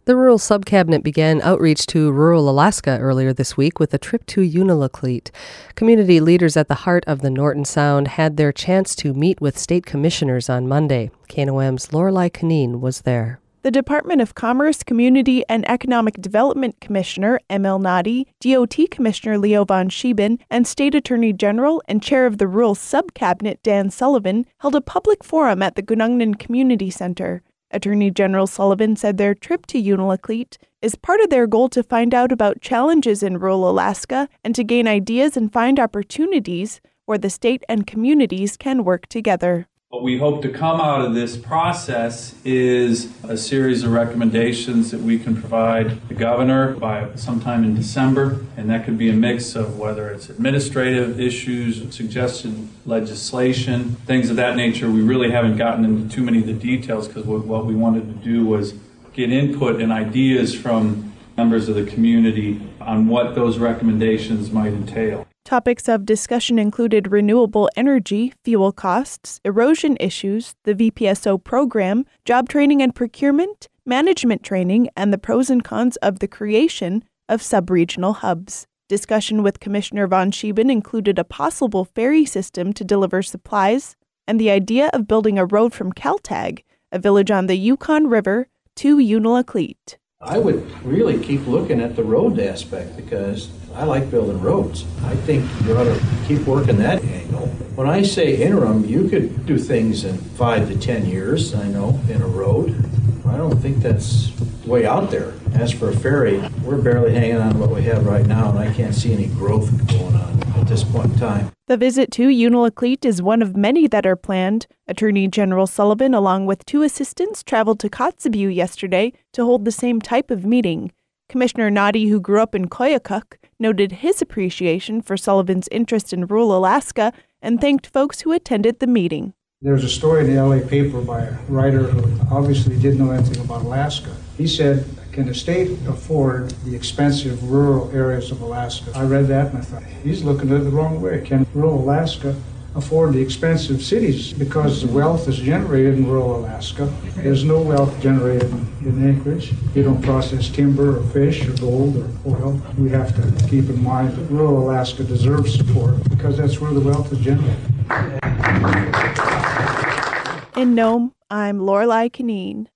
The Rural Subcabinet began outreach to rural Alaska earlier this week with a trip to Unalakleet. Community leaders at the heart of the Norton Sound had their chance to meet with state commissioners on Monday. KNOM's Lorelei Canine was there. The Department of Commerce, Community, and Economic Development Commissioner M.L. Noddy, DOT Commissioner Leo Von Schieben, and State Attorney General and Chair of the Rural Subcabinet Dan Sullivan held a public forum at the Gunungnan Community Center. Attorney General Sullivan said their trip to Unalakleet is part of their goal to find out about challenges in rural Alaska and to gain ideas and find opportunities where the state and communities can work together. What we hope to come out of this process is a series of recommendations that we can provide the governor by sometime in December, and that could be a mix of whether it's administrative issues, suggested legislation, things of that nature. We really haven't gotten into too many of the details because what we wanted to do was get input and ideas from members of the community on what those recommendations might entail. Topics of discussion included renewable energy, fuel costs, erosion issues, the VPSO program, job training and procurement, management training, and the pros and cons of the creation of subregional hubs. Discussion with Commissioner Von Schieben included a possible ferry system to deliver supplies and the idea of building a road from Kaltag, a village on the Yukon River, to Unalakleet. I would really keep looking at the road aspect because I like building roads. I think you ought to keep working that angle. When I say interim, you could do things in 5 to 10 years, I know, in a road. I don't think that's way out there. As for a ferry, we're barely hanging on what we have right now, and I can't see any growth going on at this point in time. The visit to Unalakleet is one of many that are planned. Attorney General Sullivan, along with 2 assistants, traveled to Kotzebue yesterday to hold the same type of meeting. Commissioner Noddy, who grew up in Koyukuk, noted his appreciation for Sullivan's interest in rural Alaska and thanked folks who attended the meeting. There's a story in the LA paper by a writer who obviously didn't know anything about Alaska. He said, "Can the state afford the expensive rural areas of Alaska?" I read that and I thought, he's looking at it the wrong way. Can rural Alaska afford the expensive cities? Because the wealth is generated in rural Alaska. There's no wealth generated in Anchorage. You don't process timber or fish or gold or oil. We have to keep in mind that rural Alaska deserves support because that's where the wealth is generated. In Nome, I'm Lorelei Canine.